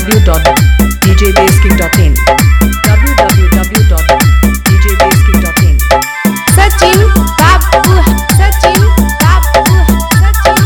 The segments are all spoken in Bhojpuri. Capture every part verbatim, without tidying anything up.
w dot d j basking dot in w w w dot d j basking dot in Sachin Babu Sachin Babu Sachin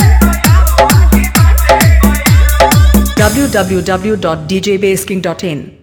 w w w dot d j basking dot in